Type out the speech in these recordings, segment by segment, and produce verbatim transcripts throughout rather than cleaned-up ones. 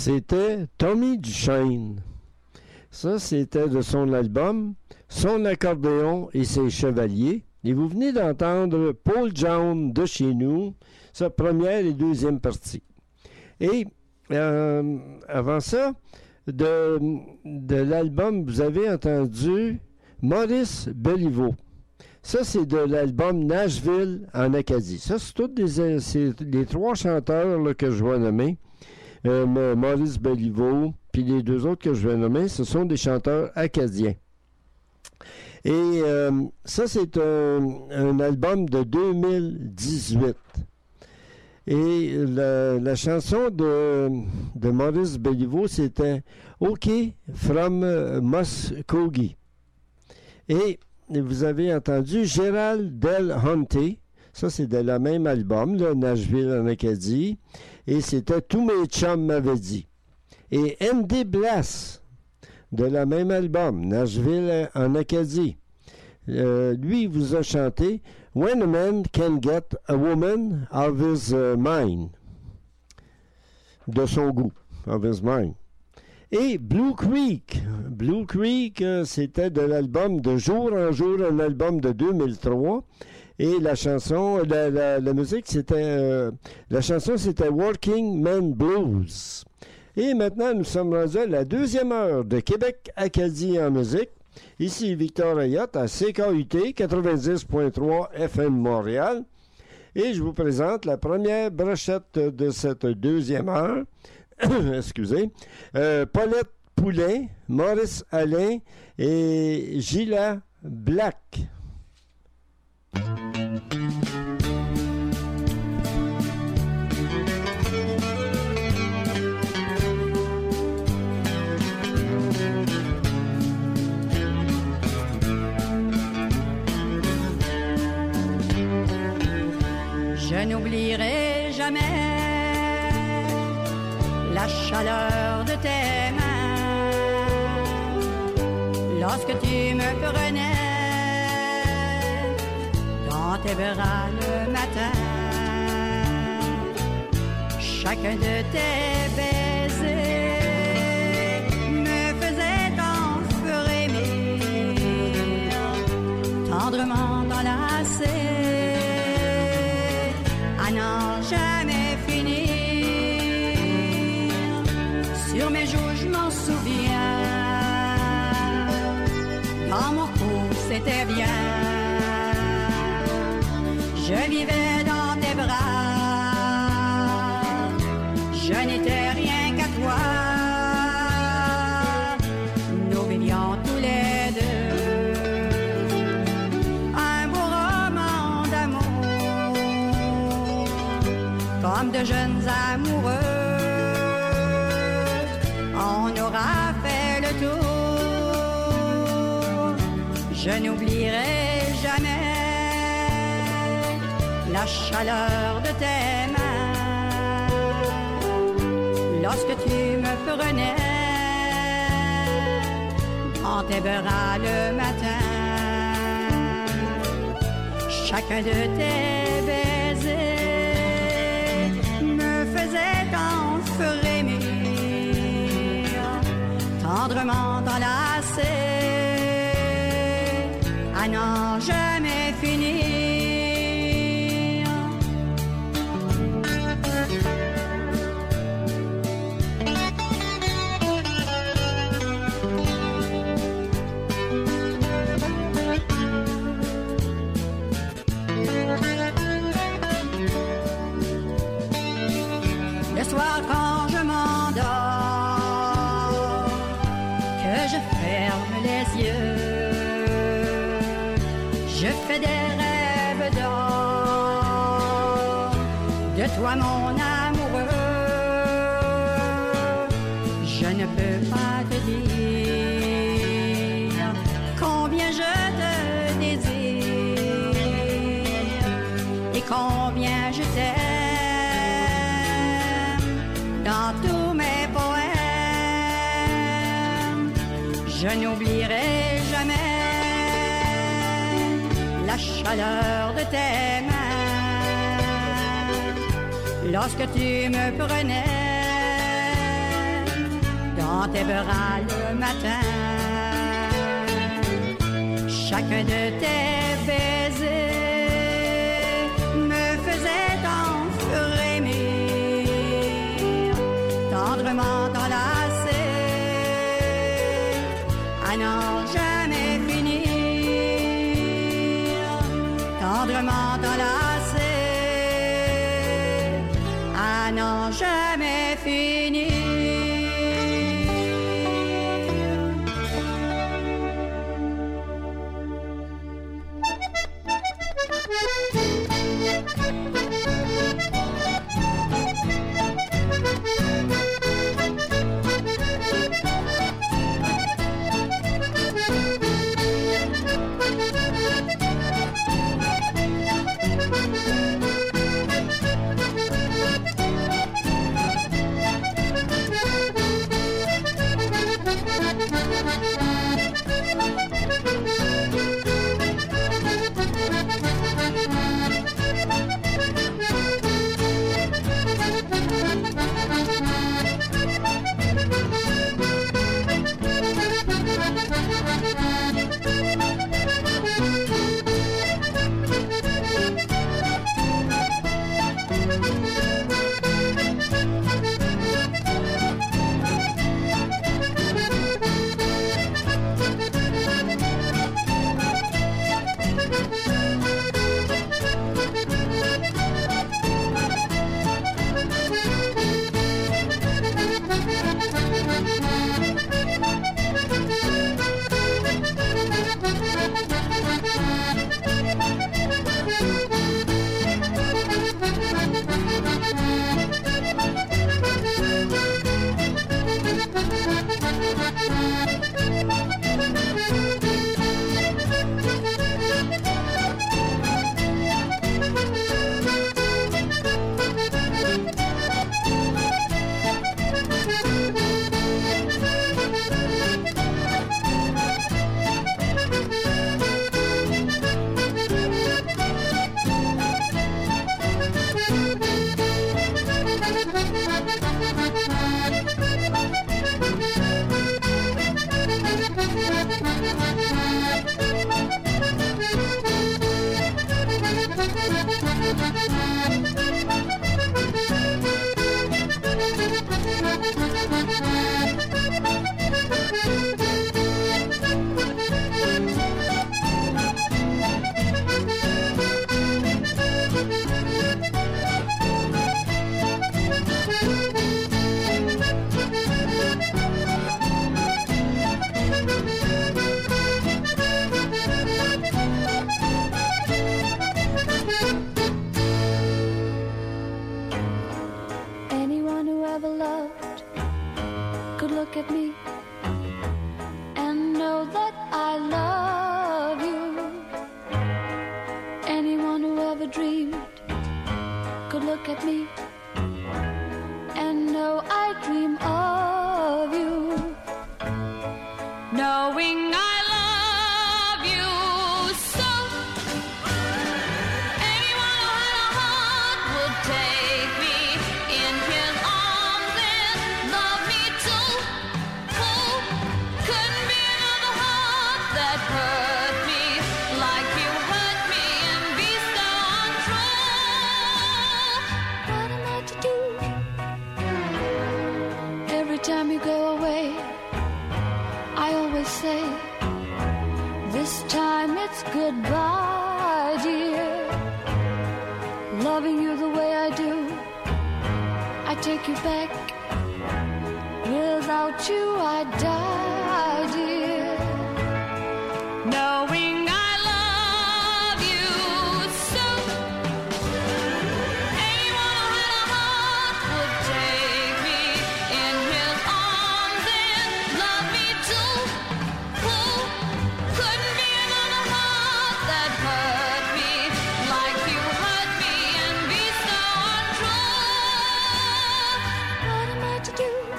C'était Tommy Duchesne. Ça, c'était de son album « Son accordéon et ses chevaliers ». Et vous venez d'entendre Paul Jones de chez nous, sa première et deuxième partie. Et euh, avant ça, de, de l'album, vous avez entendu Maurice Béliveau. Ça, c'est de l'album Nashville en Acadie. Ça, c'est tous des, c'est les trois chanteurs là, que je vais nommer. Euh, Maurice Béliveau, puis les deux autres que je vais nommer, ce sont des chanteurs acadiens. Et euh, ça, c'est un, un album de deux mille dix-huit. Et la, la chanson de, de Maurice Béliveau, c'était « OK from Muskogee ». Et vous avez entendu Gérald Del Hunte. Ça, c'est de la même album, là, Nashville en Acadie. Et c'était « Tous mes chums m'avaient dit ». Et Andy Blass, de la même album, Nashville en Acadie. Euh, lui, il vous a chanté « When a man can get a woman of his uh, mind », de son goût, of his mind. Et Blue Creek. Blue Creek, euh, c'était de l'album de Jour en Jour, un album de deux mille trois. Et la chanson, la, la, la musique, c'était... Euh, la chanson, c'était Working Man Blues. Et maintenant, nous sommes rendus à la deuxième heure de Québec Acadie en musique. Ici Victor Ayotte à C K U T quatre-vingt-dix point trois F M Montréal. Et je vous présente la première brochette de cette deuxième heure. Excusez. Euh, Paulette Poulain, Maurice Alain et Gila Black. Je n'oublierai jamais la chaleur de tes mains lorsque tu me prenais dans tes bras le matin. Chacun de tes baisers me faisait frémir, tendrement enlacé, à n'en jamais finir. Sur mes joues, je m'en souviens, dans mon cou, c'était bien. Je vivais dans tes bras, je n'étais rien qu'à toi. Nous vivions tous les deux un beau roman d'amour, comme de jeunes amoureux. On aura fait le tour. Je n'oublierai jamais la chaleur de tes mains lorsque tu me prenais dans tes bras le matin. Chacun de tes baisers me faisait frémir, tendrement enlacé, à n'en jamais finir. Le soir quand je m'endors, que je ferme les yeux, je fais des rêves d'or de toi mon amoureux. Je ne peux pas te dire combien je te désire et combien je t'aime dans tous mes poèmes. Je n'oublierai jamais la chaleur de tes mains lorsque tu me prenais dans tes bras le matin. Chacun de tes baisers me faisait frémir, tendrement enlacé, à n'en jamais finir, tendrement enlacé, à n'en jamais finir.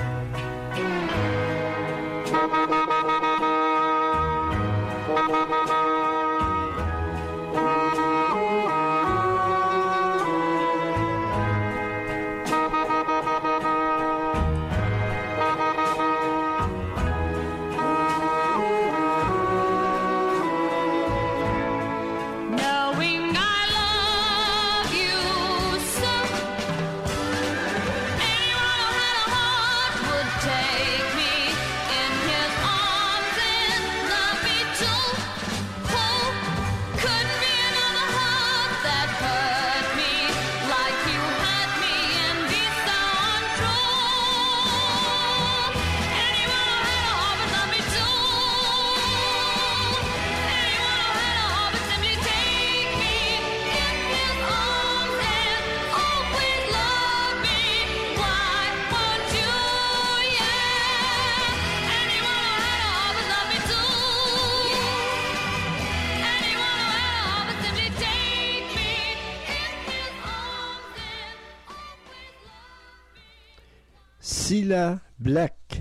Thank you. Cilla Black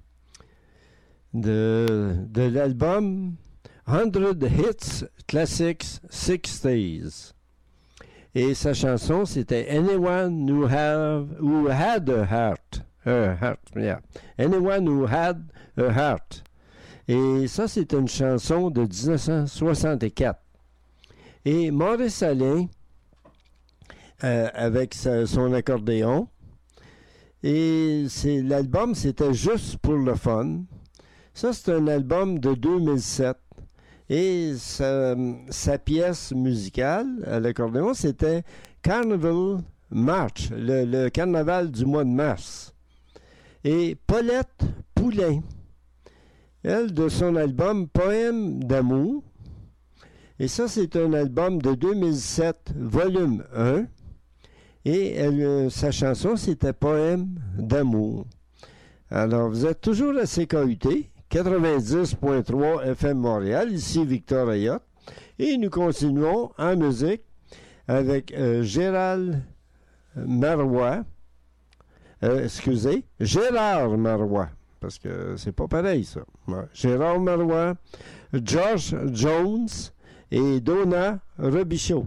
de, de l'album one hundred Hits Classics sixties. Et sa chanson, c'était Anyone Who, have, who Had a Heart. A heart, yeah. Anyone Who Had a Heart. Et ça, c'est une chanson de dix-neuf cent soixante-quatre. Et Maurice Allain, euh, avec sa, son accordéon, et c'est, l'album, c'était Juste pour le fun. Ça, c'est un album de deux mille sept. Et sa, sa pièce musicale à l'accordéon, c'était Carnival March, le, le carnaval du mois de mars. Et Paulette Poulain, elle, de son album Poème d'amour. Et ça, c'est un album de deux mille sept, volume un. Et elle, sa chanson, c'était Poème d'amour. Alors, vous êtes toujours à C K U T, quatre-vingt-dix point trois F M Montréal, ici Victor Ayotte. Et nous continuons en musique avec euh, Gérald Marois. Euh, excusez, Gérard Marois, parce que c'est pas pareil, ça. Ouais. Gérard Marois, George Jones et Donna Robichaud.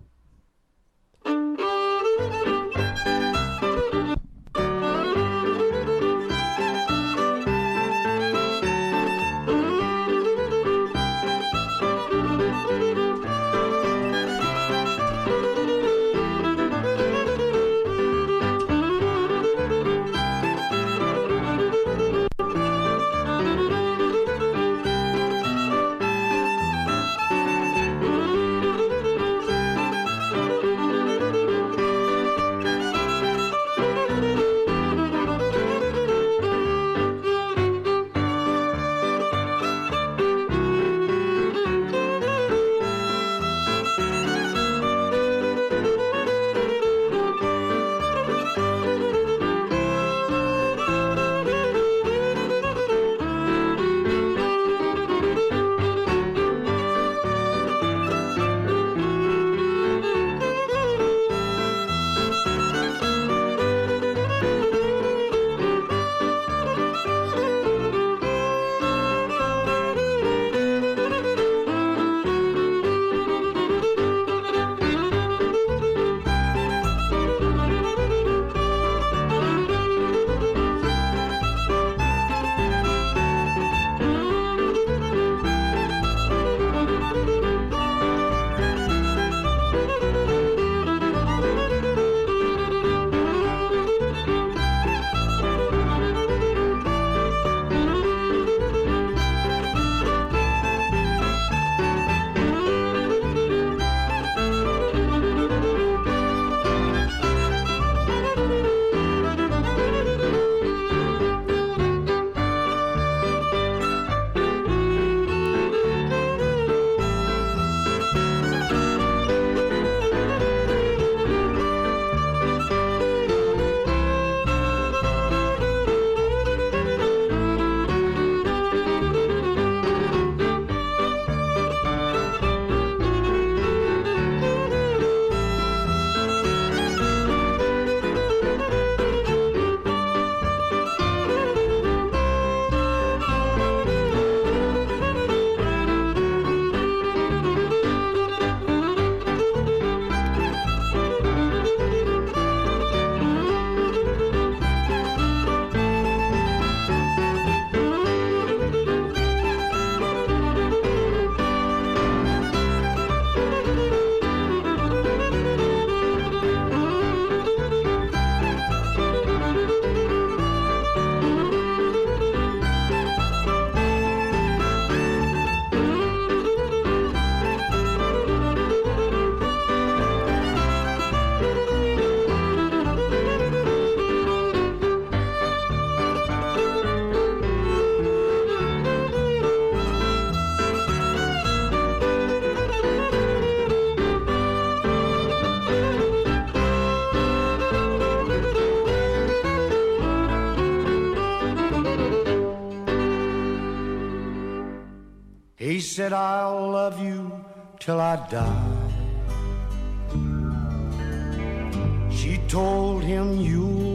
He said, I'll love you till I die. She told him, you'll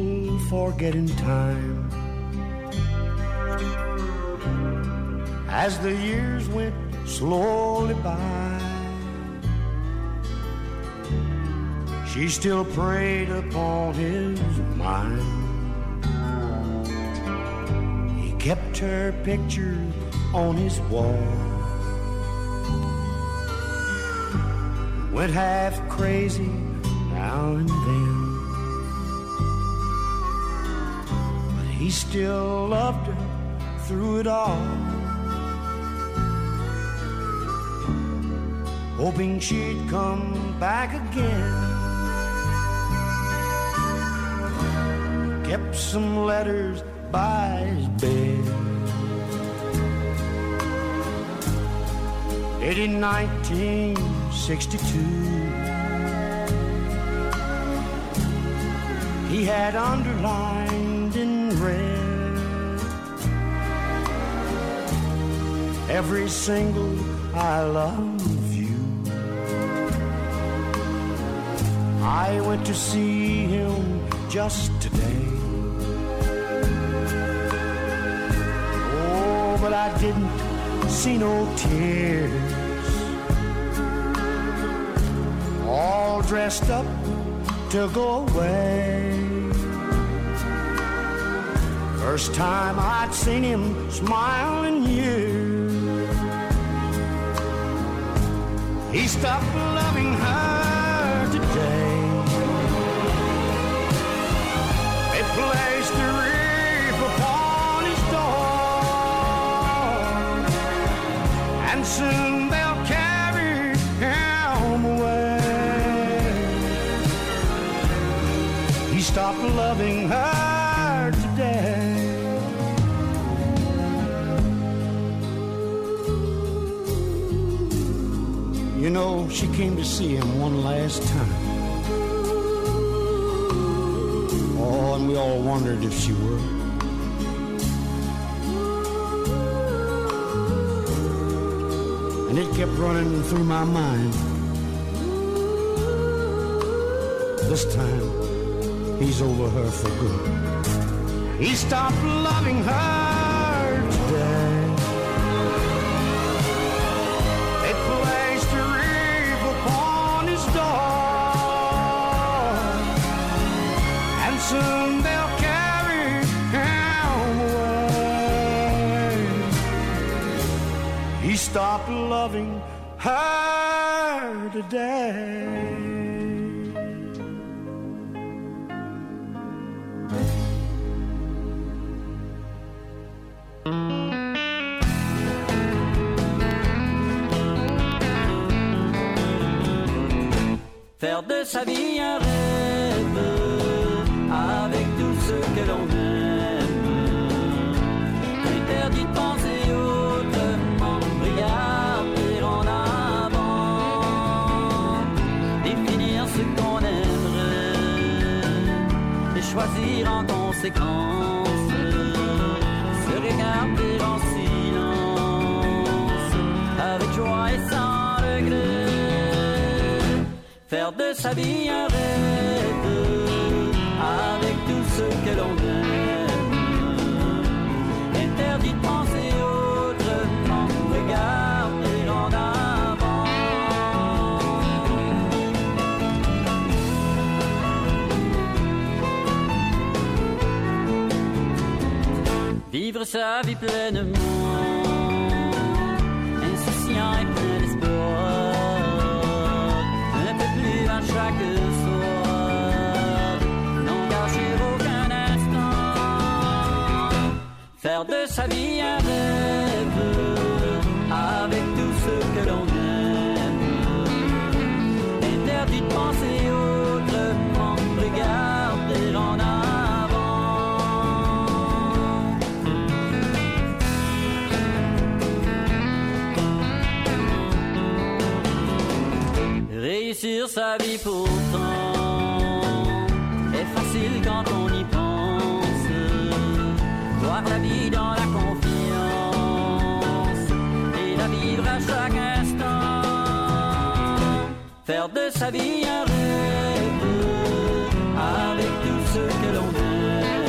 forget in time. As the years went slowly by, she still preyed upon his mind. He kept her picture on his wall, went half crazy now and then, but he still loved her through it all, hoping she'd come back again. Kept some letters by his bed, dated nineteen sixty-two. He had underlined in red every single I love you. I went to see him just today, oh, but I didn't see no tears. All dressed up to go away. First time I'd seen him smile in years. He stopped loving her today. They placed a wreath upon his door, and soon they'll carry him away. He stopped loving her today. You know, she came to see him one last time. Oh, and we all wondered if she would. And it kept running through my mind. This time, he's over her for good. He stopped loving her today. They placed a wreath upon his door, and soon they'll carry him away. He stopped loving her today. Faire de sa vie un rêve avec tout ce que l'on aime. Interdit de penser autrement, regarder en avant, définir ce qu'on aimerait et choisir en conséquence, se regarder en silence, avec joie et sans regret. Faire de sa vie un rêve avec tout ce que l'on aime. Interdit de penser autrement, regarder en avant. Vivre sa vie pleinement, insouciant et plein d'espoir. Chaque soir, n'en gâcher aucun instant. Faire de sa vie un rêve avec tout ce que l'on aime. Interdit de penser autrement, regarder en avant. Réussir sa vie pourtant est facile quand on y pense. Voir la vie dans la confiance et la vivre à chaque instant. Faire de sa vie un rêve avec tout ce que l'on aime.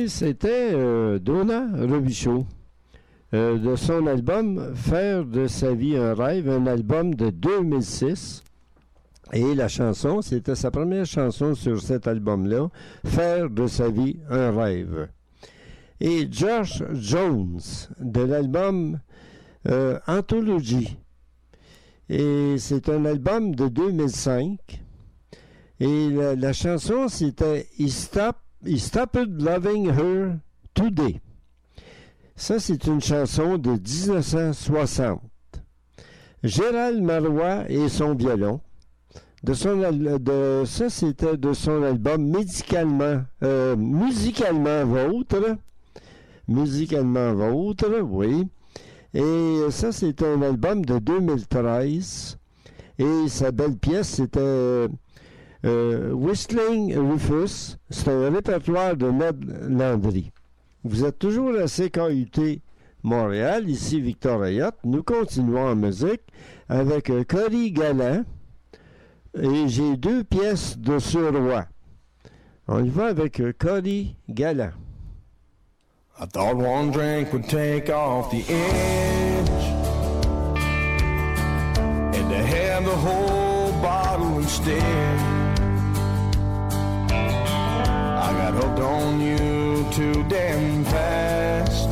Et c'était euh, Donna Robichaud, euh, de son album « Faire de sa vie un rêve », un album de deux mille six. Et la chanson, c'était sa première chanson sur cet album-là, « Faire de sa vie un rêve ». Et Josh Jones, de l'album euh, « Anthology ». Et c'est un album de deux mille cinq. Et la, la chanson, c'était « He Stop, He Stopped Loving Her Today ». Ça, c'est une chanson de dix-neuf cent soixante. Gérald Marois et son violon. De son, de, ça, c'était de son album Médicalement, euh, Musicalement Vôtre. Musicalement Vôtre, oui. Et ça, c'est un album de deux mille treize. Et sa belle pièce, c'était euh, Whistling Rufus. C'est un répertoire de Ned Landry. Vous êtes toujours à C K U T Montréal, ici Victor Ayotte. Nous continuons en musique avec euh, Cory Galland. Et j'ai deux pièces de Sur-Roi. On y va avec euh, Cory Galland. I thought one drink would take off the edge, and to have the whole bottle instead. I got hooked on you too damn fast,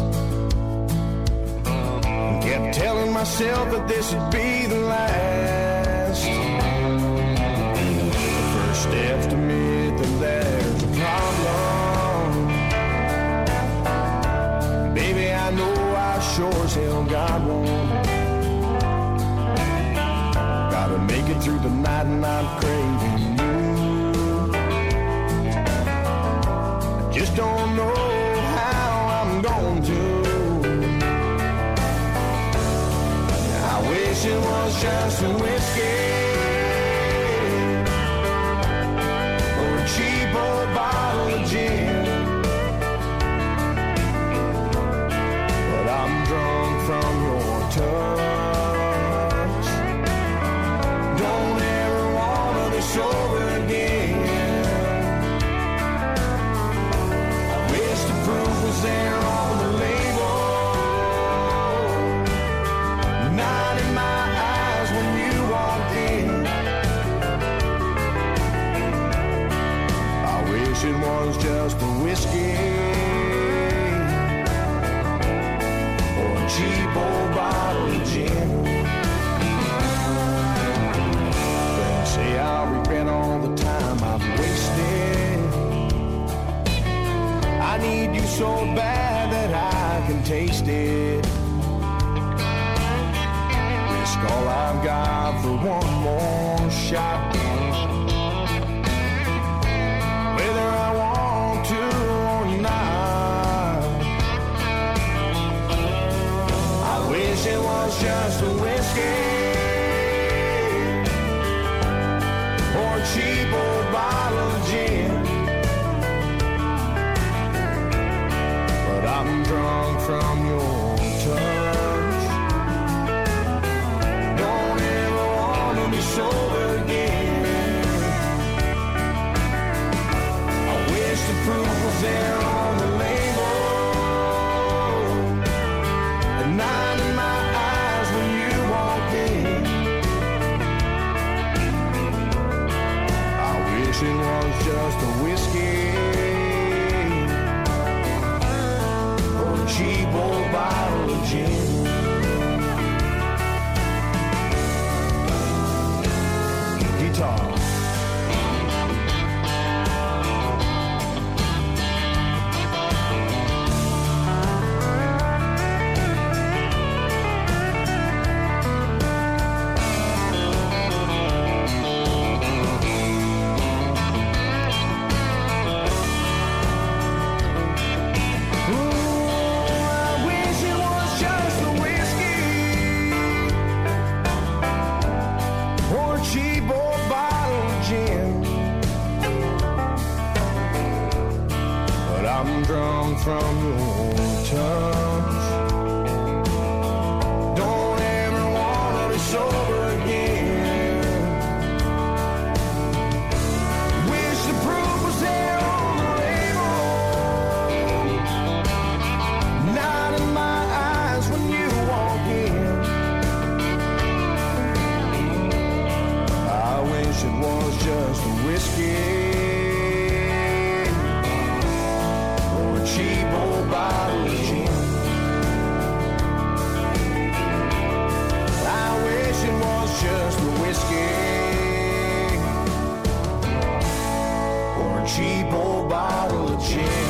kept telling myself that this would be the last. The first step's to admit that there's a problem. Baby, I know I sure as hell got one. Gotta make it through the night and I'm craving you. I just don't know how I'm going to. I wish it was just a whiskey or a cheap old bottle of gin. I'm drunk from your touch. Don't ever wanna be sober again. I wish the proof was there on the label, not in my eyes when you walked in. I wish it was just a whiskey, cheap old bottle of gin. Friends say I'll regret all the time I've wasted. I need you so bad that I can taste it. Risk all I've got for one more shot, whether I want to or not. I wish it was just a whiskey or a cheap old bottle of gin, but I'm drunk from your touch. Don't ever wanna be sober again. I wish the proof was there on the label, and not in my eyes when you walked in. I wish it was just a whiskey or a cheap old bottle of gin. Guitar. From your touch, don't ever wanna be sober again. Wish the proof was there on the label, bottle of gin. I wish it was just a whiskey or a cheap old bottle of gin.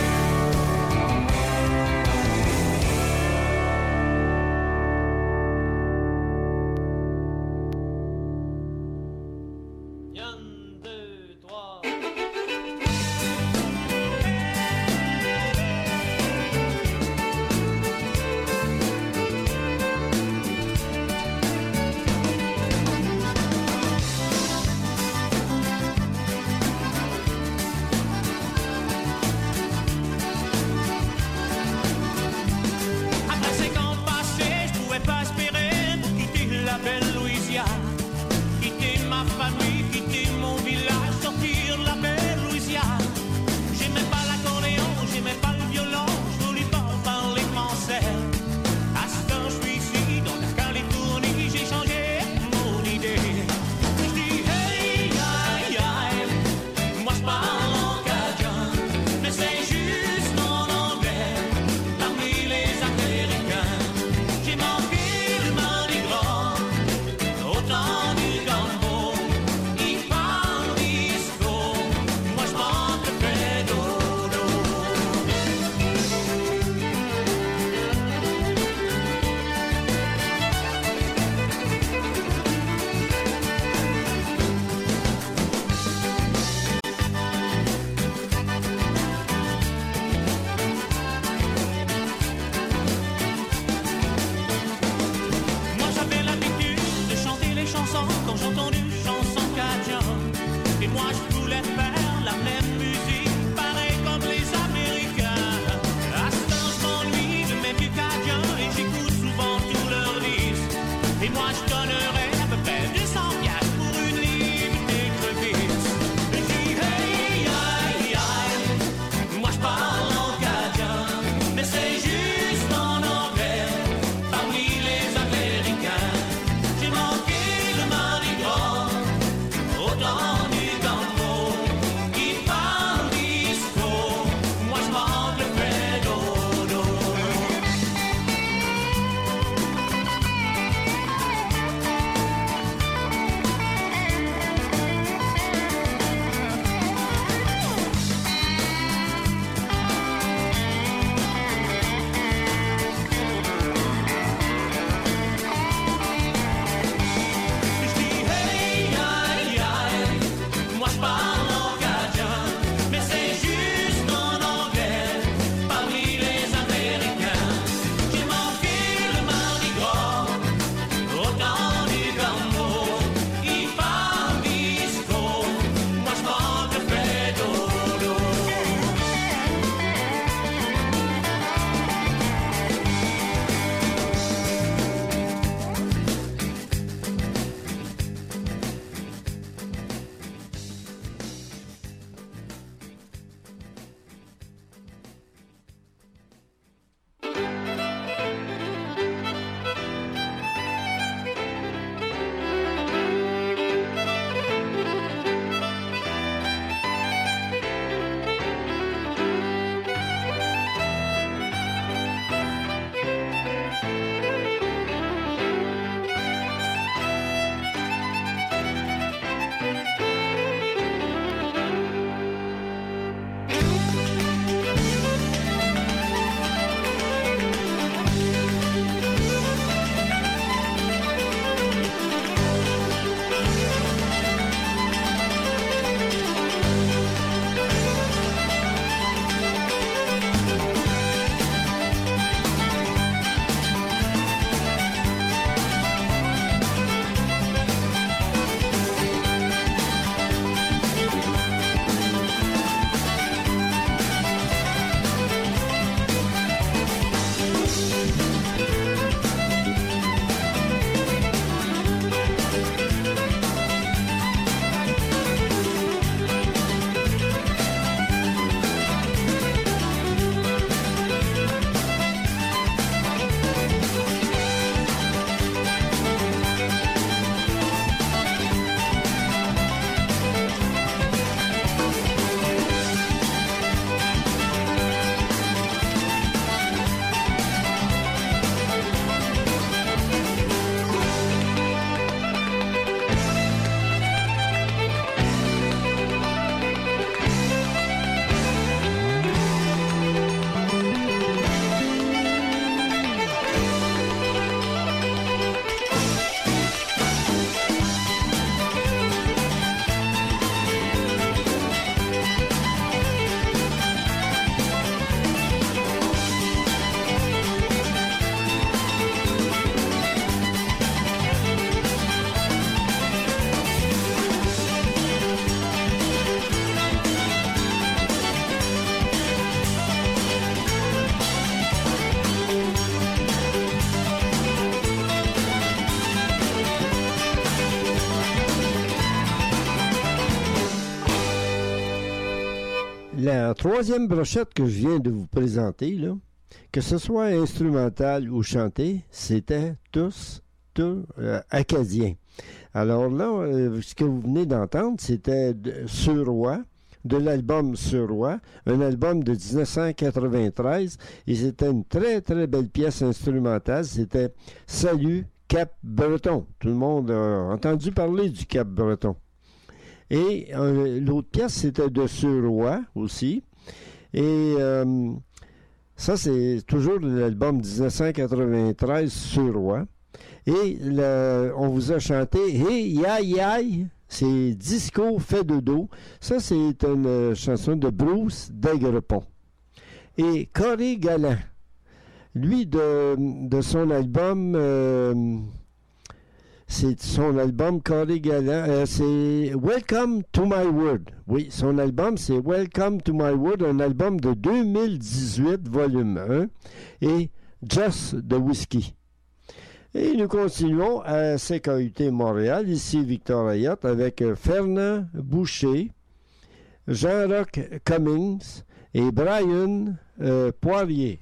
La troisième brochette que je viens de vous présenter, là, que ce soit instrumental ou chanté, c'était tous, tous euh, acadiens. Alors là, euh, ce que vous venez d'entendre, c'était de- Sur-Roi, de l'album Sur-Roi, un album de dix-neuf cent quatre-vingt-treize, et c'était une très, très belle pièce instrumentale. C'était Salut Cap-Breton. Tout le monde a entendu parler du Cap-Breton. Et euh, l'autre pièce, c'était de Sur-Roi aussi. Et euh, ça, c'est toujours l'album dix-neuf cent quatre-vingt-treize Sur-Roi. Et le- on vous a chanté Hey, Yai, Yai. C'est Disco fait de dos. Ça, c'est une euh, chanson de Bruce Daguerrepont. Et Corey Galland, lui, de, de son album, euh, c'est son album Corey Galland, euh, c'est Welcome to My World. Oui, son album, c'est Welcome to My World, un album de deux mille dix-huit, volume un, et Just the Whiskey. Et nous continuons à C K U T Montréal, ici Victor Ayotte, avec euh, Fernand Boucher, Jean-Roch Cummings et Brian euh, Poirier.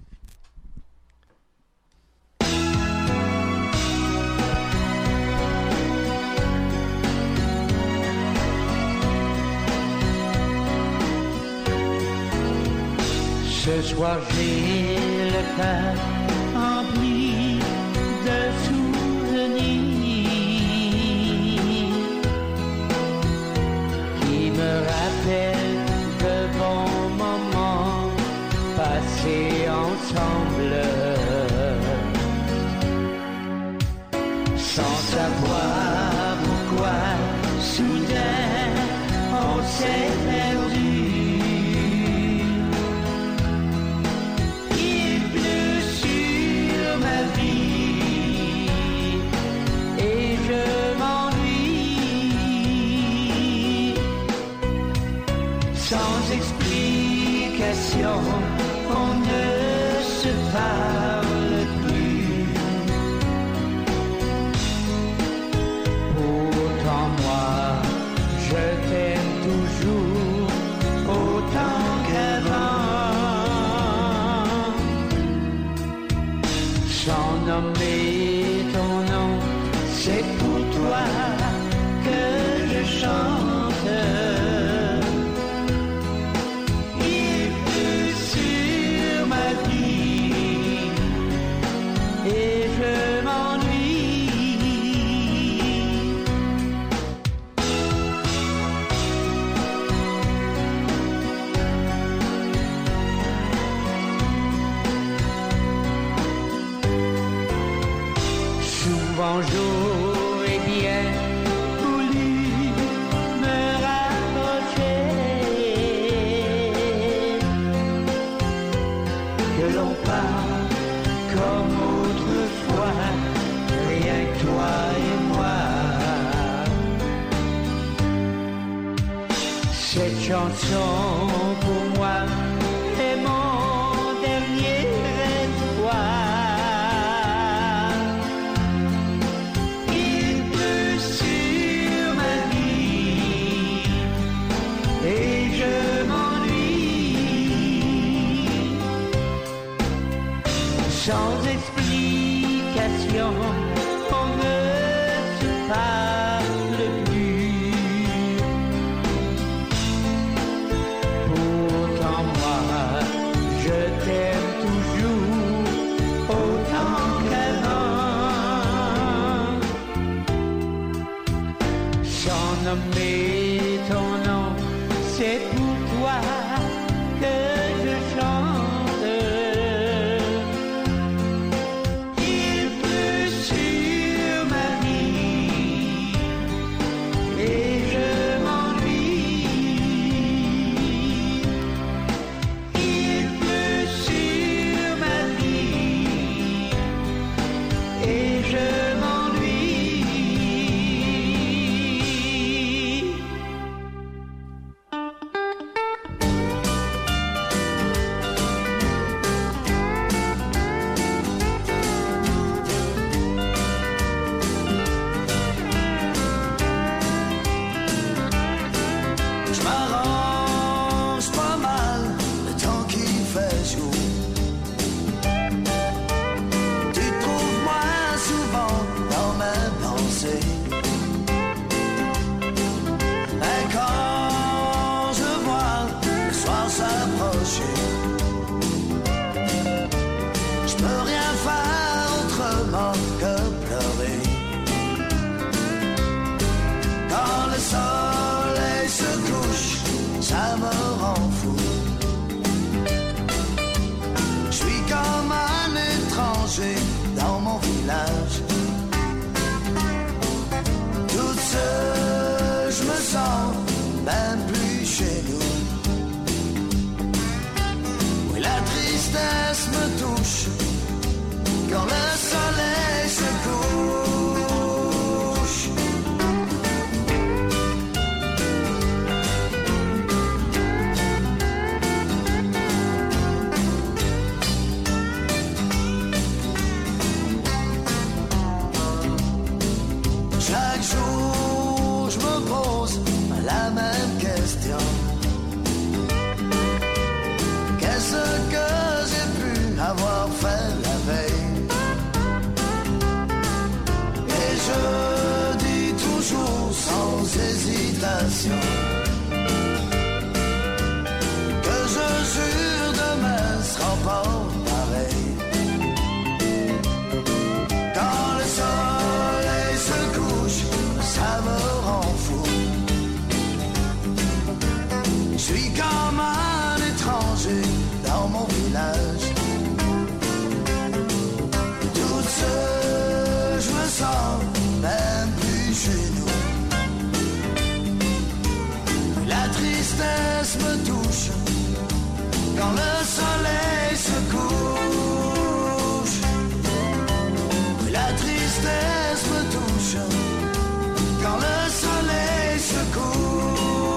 Ce soir j'ai le cœur rempli de souvenirs qui me rappellent de bons moments passés ensemble, sans savoir pourquoi soudain on s'est perdu. Il pleut sur ma vie et je m'ennuie. Sans explication, on ne se parle plus. Pourtant moi, je t'aime toujours autant qu'avant. Sans nommer ton nom, c'est pour toi que je chante. Il pleut sur ma vie et je m'ennuie. Souvent j'aurais bien voulu me rapprocher, que l'on parle comme autrefois, rien que toi et moi. Cette chanson pour moi est mon dernier espoir. Il pleut sur ma vie et je m'ennuie. Sans explication, on ne se parle plus. Pourtant moi, je t'aime toujours autant qu'avant. Sans nommer ton nom, c'est pour toi que je chante. Il pleut sur ma vie rocher. Je peux rien faire autrement que pleurer. Quand le soleil se couche, ça me rend fou. Je suis comme un étranger dans mon village. Toute seule, je me sens même plus chez nous. Oui, la tristesse me touche quand le soleil se couche. Chaque jour, je me pose la même question. Qu'est-ce que j'ai pu avoir fait la veille? Et je dis toujours sans hésitation que je jure demain sera pas pareil. Quand le soleil se couche, ça me rend fou. Je suis comme un étranger dans mon village. Toute seule, je me sens même plus chez nous. La tristesse me touche quand le soleil se couche. La tristesse me touche quand le soleil se couche.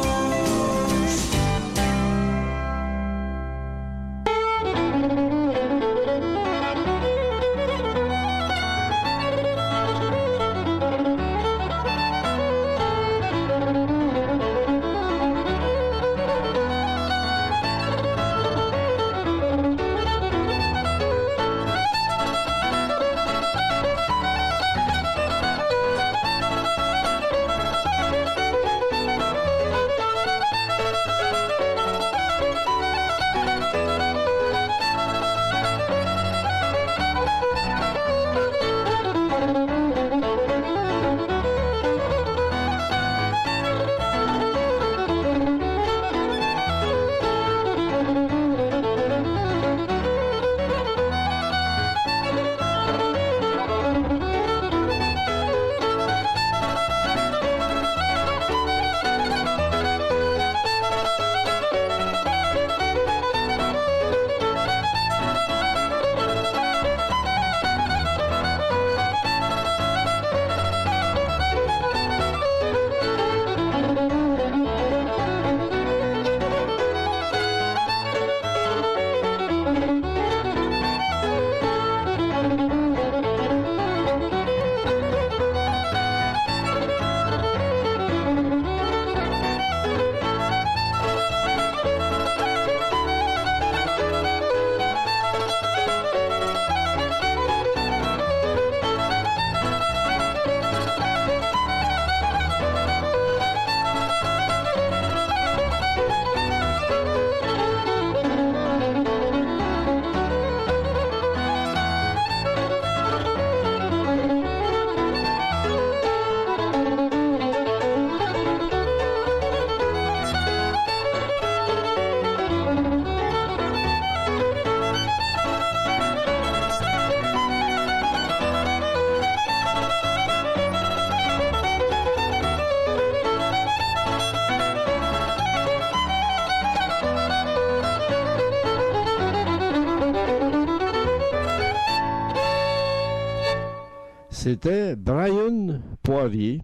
C'était Brian Poirier.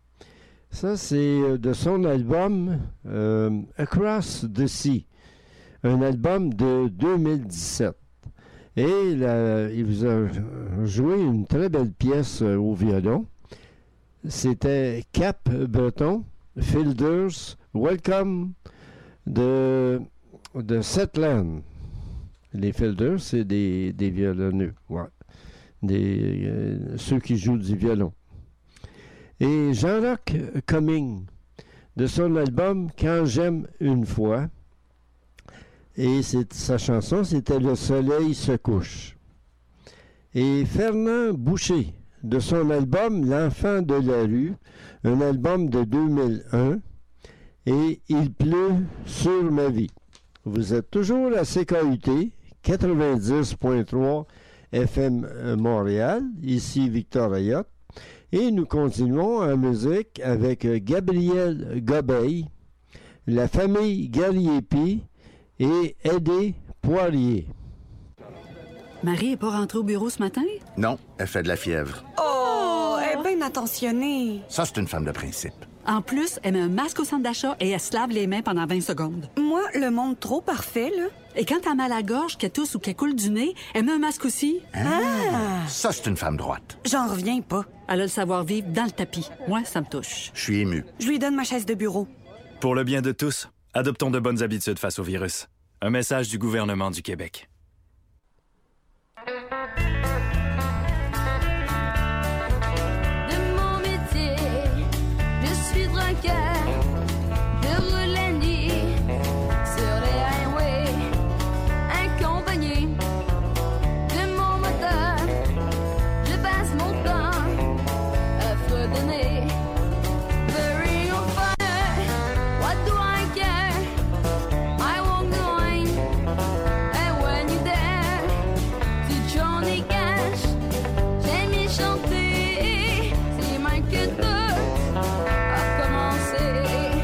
Ça, c'est de son album euh, Across the Sea, un album de deux mille dix-sept. Et là, il vous a joué une très belle pièce au violon. C'était Cap Breton, Fielders, Welcome de, de Setland. Les Fielders, c'est des, des violonneux, ouais. Des, euh, ceux qui jouent du violon. Et Jean-Roch Cumming, de son album Quand j'aime une fois. Et c'est, sa chanson, c'était « Le soleil se couche ». Et Fernand Boucher, de son album « L'enfant de la rue », un album de deux mille un, et « Il pleut sur ma vie ». Vous êtes toujours à C K U T, quatre-vingt-dix virgule trois F M Montréal, ici Victor Ayotte, et nous continuons en musique avec Gabriel Gobeil, la famille Gariepi et Eddie Poirier. Marie n'est pas rentrée au bureau ce matin? Non, elle fait de la fièvre. Oh, elle est bien attentionnée. Ça, c'est une femme de principe. En plus, elle met un masque au centre d'achat et elle se lave les mains pendant vingt secondes. Moi, le monde trop parfait, là. Et quand elle a mal à la gorge, qu'elle tousse ou qu'elle coule du nez, elle met un masque aussi. Ah! Ça, c'est une femme droite. J'en reviens pas. Elle a le savoir-vivre dans le tapis. Moi, ça me touche. Je suis ému. Je lui donne ma chaise de bureau. Pour le bien de tous, adoptons de bonnes habitudes face au virus. Un message du gouvernement du Québec. De mon métier, je suis drunkard. Je roule la nuit sur les highways accompagné de mon moteur. Je passe mon temps à fredonner. The ring of fire, what do I care? I won't go in. And when you're there, to Johnny Cash, j'aime y chanter. C'est ma que tout a commencé.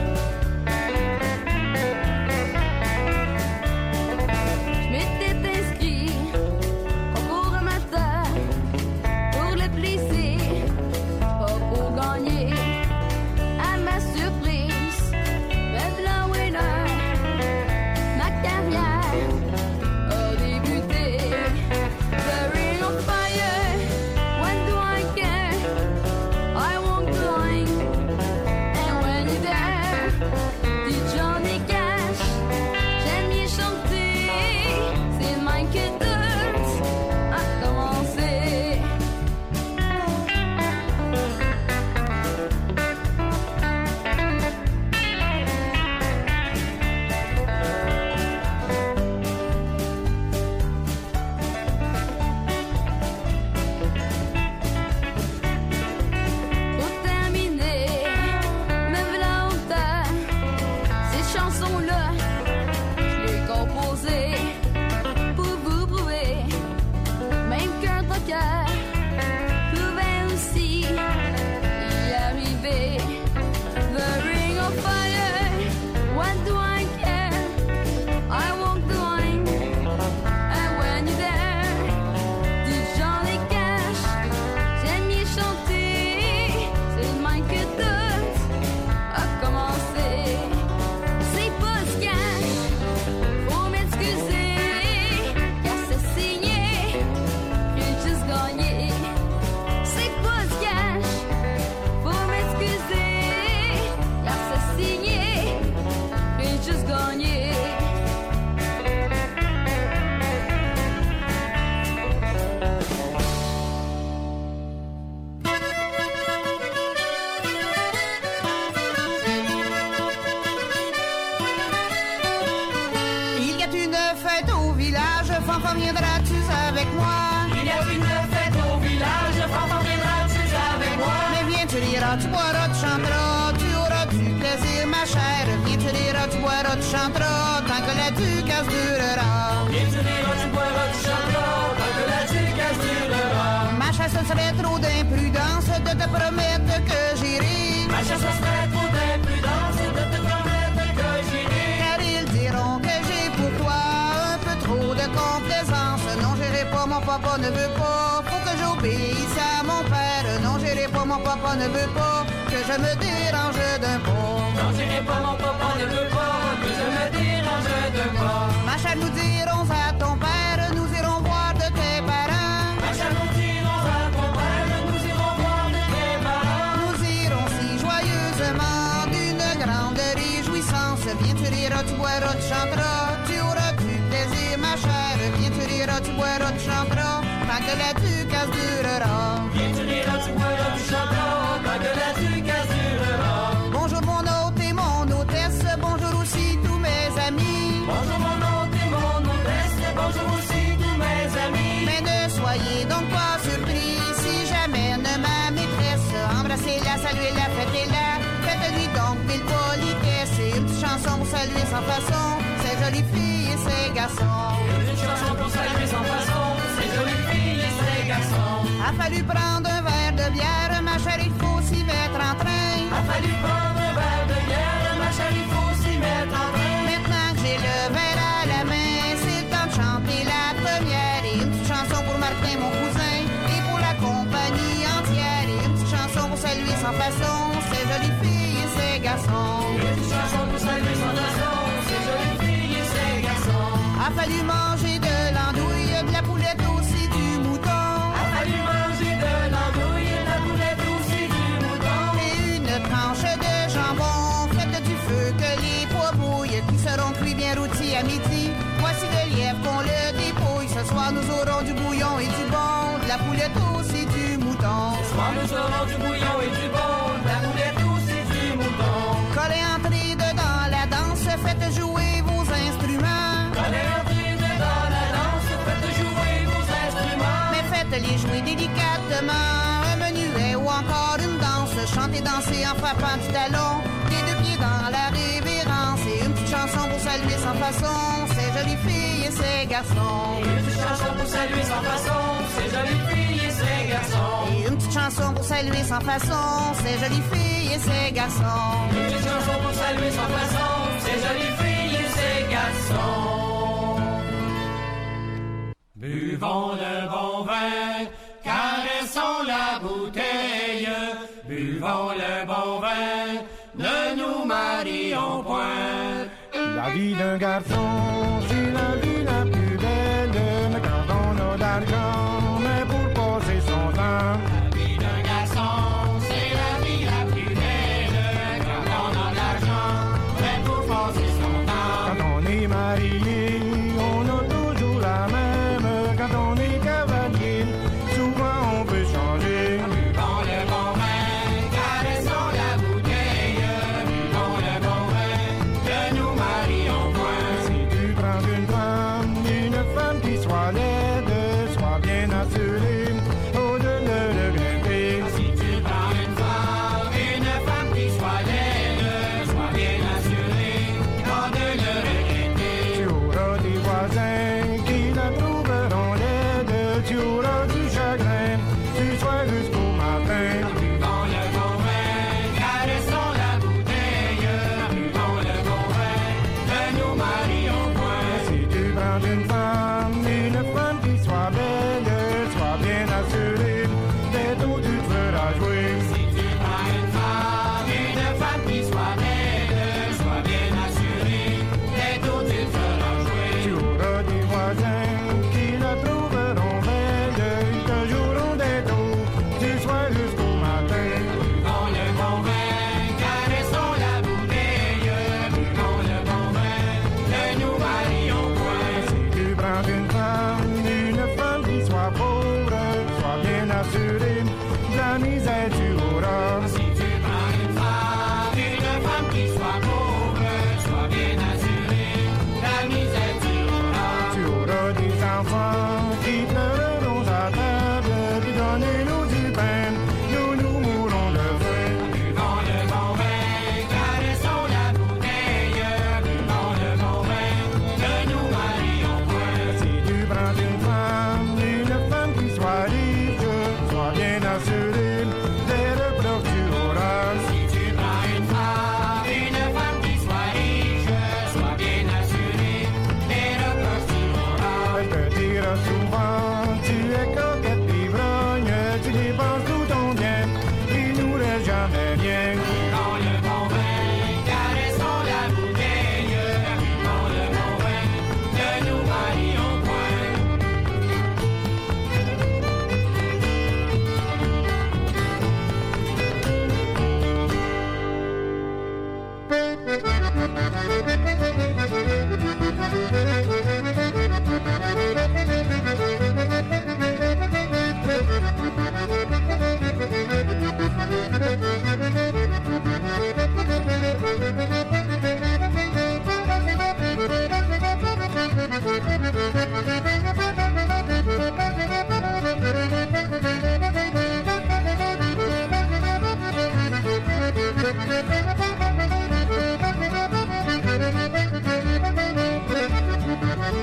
Je m'étais inscrit au cours amateur pour le plaisir, pas pour gagner. À ma surprise, me v'là winner. Ma carrière a débuté. The ring of fire, when do I care? I won't blind. And when you're there, dit Johnny Cash, j'aime y chanter. C'est le même que tout a commencé. Pour terminer, me v'là autant. Ces chansons-là, je les composées pour vous prouver, même qu'un troqueur pouvait aussi y arriver. The ring of fire, what do I care? I won't go in. And when you're there, dit Johnny Cash, j'aime y chanter. C'est le même que tout a commencé. C'est pas ce cash, faut m'excuser, car c'est signé, j'ai juste gagné. C'est pas ce cash, faut m'excuser, car c'est signé, j'ai juste gagné. Il y a une fête au village, Fanfan viendras-tu avec moi? Il y a une fête au village, Fanfan viendras-tu avec moi? Mais viens, tu liras, tu boiras, tu chanteras, tu auras du plaisir, ma chère. Viens, tu liras, tu boiras, tu chanteras, tant que la ducasse durera. Viens, tu liras, tu boiras, tu chanteras, tant que la ducasse durera. Ma chère, ce serait trop d'imprudence de te promettre que j'irai. Ma chère, ce serait trop d'imprudence de te promettre que j'irai. Car ils diront que j'ai pour toi un peu trop de complaisance. Non, j'irai pas, mon papa ne veut pas. Faut que j'obéisse à mon père. Non, j'irai pas, mon papa ne veut pas. Que je me dérange d'un pas. Non, j'irai pas, mon papa ne veut pas. Que je me dérange d'un pas. Ma chère, nous dirons à ton père. Nous irons voir de tes parents. Ma chère, nous dirons à ton père. Nous irons voir de tes parents. Nous irons si joyeusement d'une grande réjouissance. Viens, tu riras, tu boiras, tu chanteras. Tu auras du plaisir, ma chère. Viens, tu riras, tu boiras, tu chanteras. Tant que la ducasse durera. Viens, tu riras, tu boiras, tu chanteras. Tant que la ducasse durera. Bonjour mon hôte et mon hôtesse. Bonjour aussi tous mes amis. Bonjour mon hôte et trouver le politesse. Et une petite chanson pour saluer sans façon ces jolies filles et ces garçons. Une petite chanson pour saluer sans façon ces jolies filles et ces garçons. A fallu prendre un verre de bière, ma chérie, il faut s'y mettre en train. A fallu prendre un verre de bière, ma chérie, il faut s'y mettre en train. Maintenant que j'ai le verre à la main, c'est le temps de chanter la première. Et une petite chanson pour Martin, mon cousin, et pour la compagnie entière. Et une petite chanson pour saluer sans façon ces jolies filles et ces garçons. Une petite chanson pour saluer sans façon ces jolies filles et ces garçons. A fallu manger de l'andouille, de la poulette aussi, du mouton. A fallu manger de l'andouille, de la poulette aussi, du mouton. Et une tranche de jambon, faite du feu que les pois bouillent, qui seront cuits bien rôtis à midi. Voici le lièvre qu'on le dépouille. Ce soir nous aurons du bouillon et du bon, de la poulette aussi, du mouton. Ce soir nous aurons du bouillon et du bon, de la poulette aussi, du mouton. Collez entrez dedans la danse, faites jouer vos instruments. Collez entrez dedans la danse, faites jouer vos instruments. Mais faites-les jouer délicatement, un menuet ou encore une danse. Chantez, dansez en frappant du talon, les deux pieds dans la révérence. Et une petite chanson pour saluer sans façon ces jolies filles et ces garçons. Et une petite chanson pour saluer sans façon ces jolies filles et ces garçons. Et une petite chanson pour saluer sans façon ces jolies filles et ces garçons. Une petite chanson pour saluer sans façon ces jolies filles et ces garçons. Buvons le bon vin, caressons la bouteille. Buvons le bon vin, ne nous marions point. La vie d'un garçon, c'est la vie la plus belle. Mais quand on a d'argent, mais pour passer son temps. La vie d'un garçon, c'est la vie la plus belle. Quand on a de l'argent, mais pour passer son temps. Quand on est marié, on a toujours la même. Quand on est cavalier, souvent on peut changer. Buvons le bon vin, caressons la bouteille. Buvons le bon vin, ne nous marions point. Si tu prends une femme, une femme qui soit laide, sois bien assuré, au de le regretter. Si tu prends une femme, une femme qui soit laide, sois bien assuré, pas de le regretter. Tu auras des voisins qui la trouveront laide, tu auras du chagrin, tu sois jusqu'au matin. Buvons le bon vin, caressons la bouteille. Buvons le bon vin, ne nous marions point. Si tu prends une femme, une femme qui soit belle, sois bien assuré, dès tôt tu te feras jouer. Si tu prends une femme, une femme qui soit belle, sois bien assuré, dès tôt tu te feras jouer. Tu auras des voisins qui la trouveront belle, ils te joueront des tôt, tu sois jusqu'au matin. Buvons le bon vin, caressons la bouteille. Buvons le bon vin, ne nous marions point. Si tu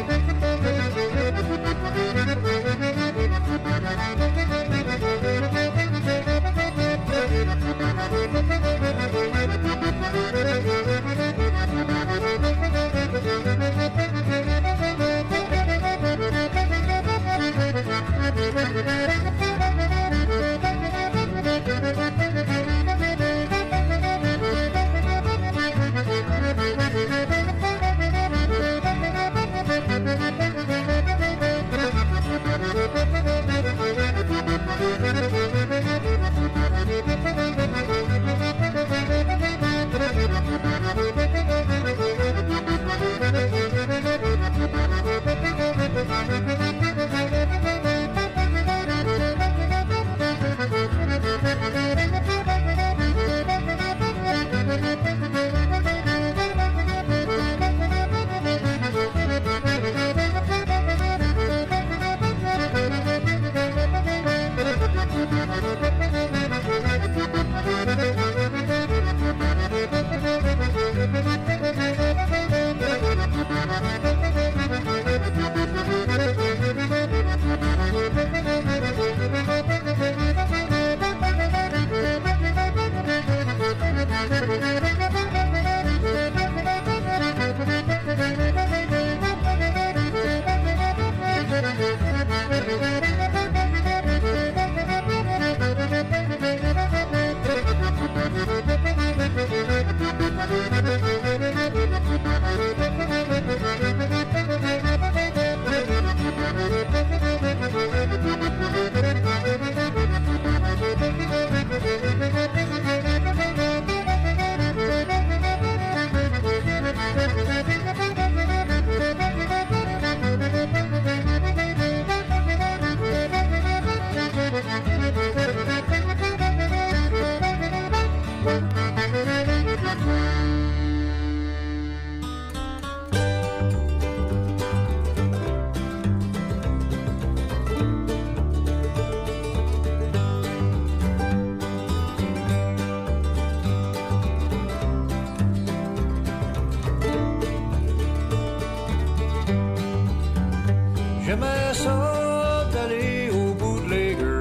J'aimais ça d'aller au bout de l'égueur.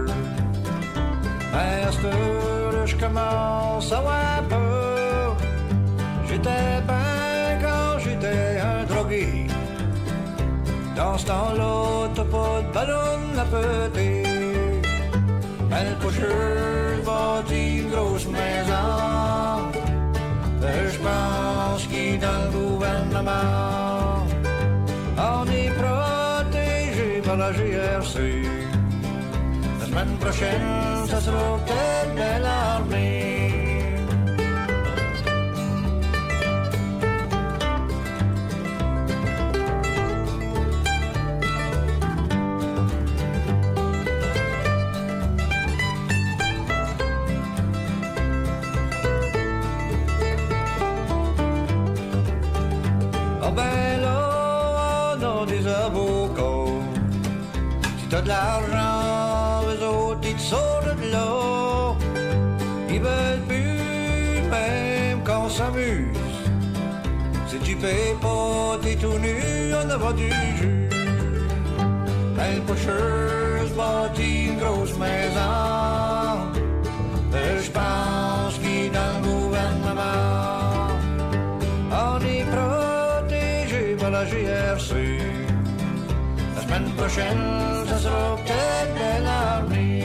Mais à cette heure, je commence à avoir peur. J'étais ben quand j'étais un drogué. Dans ce temps-là, t'as pas de ballon à péter. Mais le pocheur bâtit une grosse maison. Je pense qu'il est dans le gouvernement. On est protégé par la G R C. La semaine prochaine, ça sera peut-être de l'armée. Ah ben là, on a des avocats. Si t'as de l'argent, eux autres, ils te sortent de là. Ils veulent plus, même quand on s'amuse. Si tu payes pas, t'es tout nu, on a pas du jus. Ben le pocheur se bâtit une grosse maison. Euh, je pense qu'il est dans le gouvernement. On est protégé par la G R C. La semaine prochaine, ça sera peut-être de l'armée.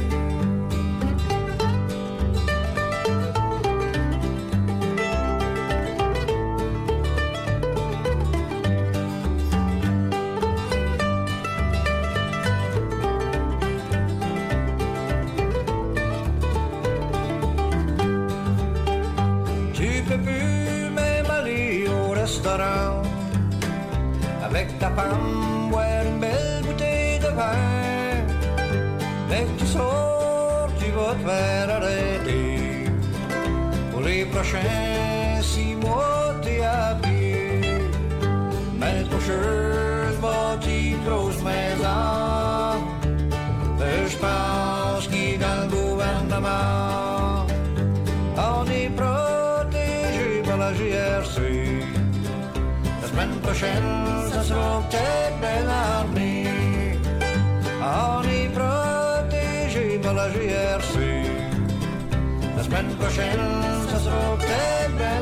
Tu peux plus même aller au restaurant avec ta femme, boire une belle bouteille de vin. Dès que tu sors, tu vas te faire arrêter. Pour les prochains six mois, t'es à pied. Mais le pocheur se bâtit une grosse maison. Euh, Je pense qu'il est dans le gouvernement. On est protégé par la G R C. La semaine prochaine, ça sera t'es bien armé. On est protégé par la G R C. La semaine prochaine, ça sera t'es bien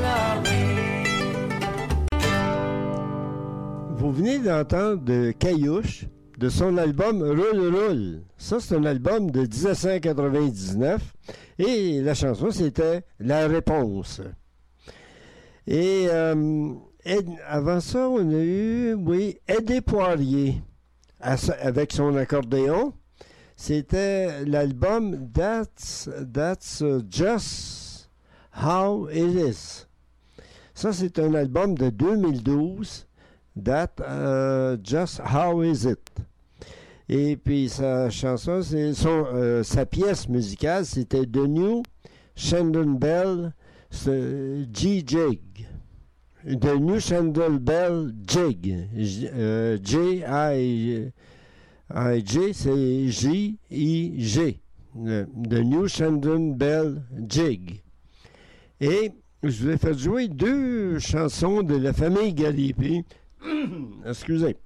armé. Vous venez d'entendre de Caillouche, de son album Roule Roule. Ça, c'est un album de dix-neuf cent quatre-vingt-dix-neuf. Et la chanson, c'était La Réponse. Et euh, Ed, avant ça, on a eu, oui, Eddie Poirier à, avec son accordéon. C'était l'album That's, That's Just How It Is. Ça, c'est un album de deux mille douze. That uh, Just How Is It. Et puis sa chanson, c'est son, euh, sa pièce musicale, c'était The New Shandon Bell G-Jig. The New Shandon Bell Jig. Euh, J-I-J, c'est J-I-G. The New Shandon Bell Jig. Et je vous ai fait jouer deux chansons de la famille Galipi. Excusez.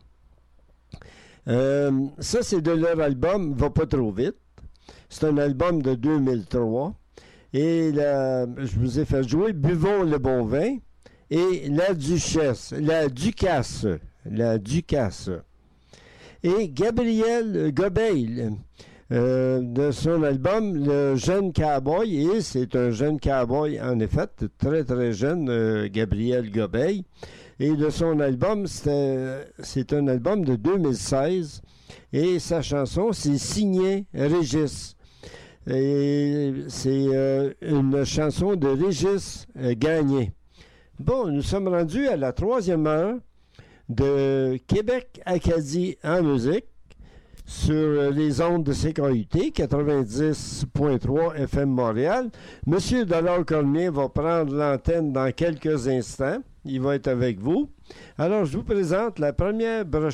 Euh, ça, c'est de leur album Va pas trop vite. C'est un album de deux mille trois. Et la, je vous ai fait jouer Buvons le bon vin et La Duchesse, La Ducasse, La Ducasse. Et Gabriel Gobeil, euh, de son album Le Jeune Cowboy. Et c'est un jeune cowboy, en effet, très très jeune, euh, Gabriel Gobeil. Et de son album, c'est, c'est un album de deux mille seize. Et sa chanson, c'est Signé Régis. Et c'est euh, une chanson de Régis euh, Gagné. Bon, nous sommes rendus à la troisième heure de Québec-Acadie en musique sur les ondes de C K U T, quatre-vingt-dix point trois F M Montréal. Monsieur Dollar Cormier va prendre l'antenne dans quelques instants. Il va être avec vous. Alors, je vous présente la première brochette